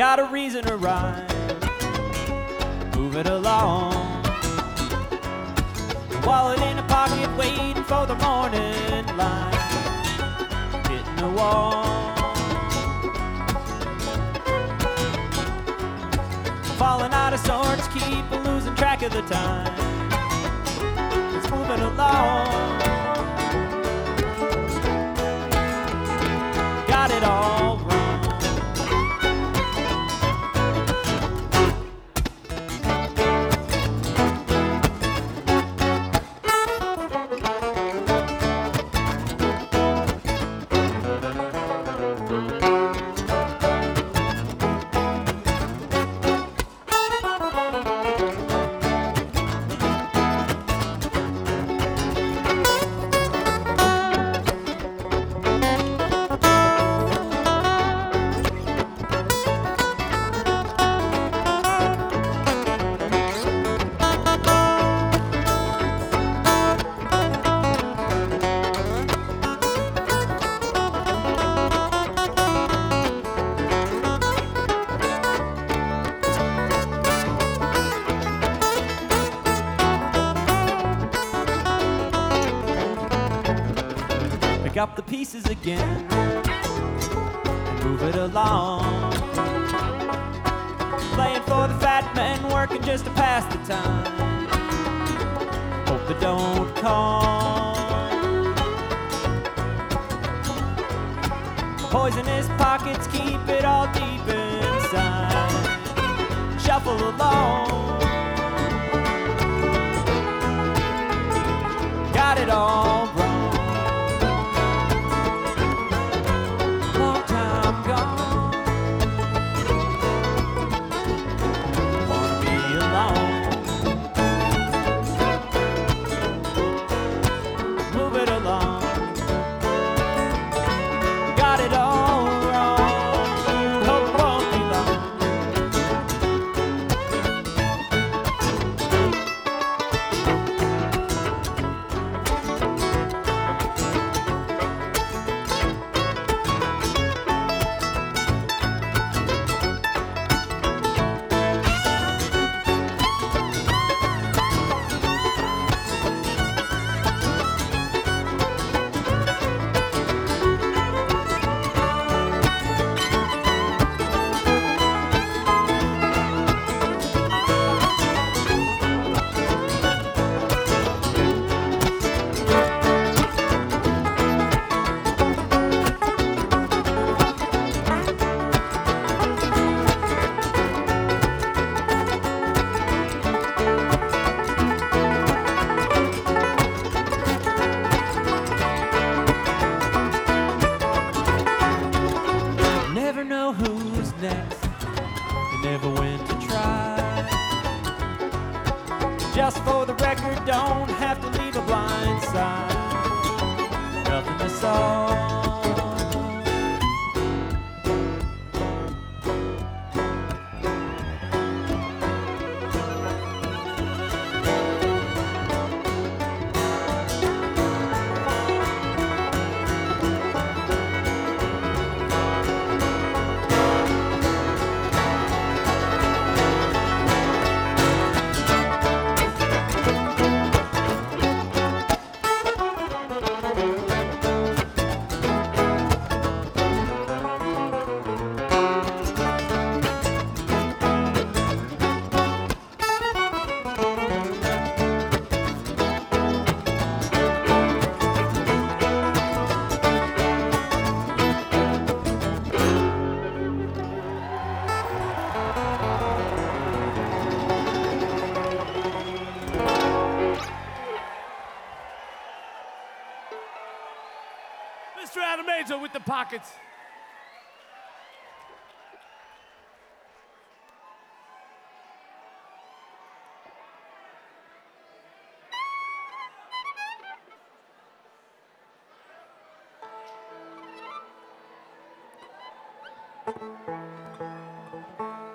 got a reason to rhyme. Move it along. Wallet in a pocket, waiting for the morning light. Hitting the wall. Falling out of sorts, keep losing track of the time. It's moving along. Got it all wrong. Pick up the pieces again and move it along. Playing for the fat men, working just to pass the time. Hope they don't call. Poisonous pockets, keep it all deep inside. Shuffle along. Got it all wrong. Just for the record, don't have to leave a blind side. Nothing to solve. Mr. Adamato with the pockets.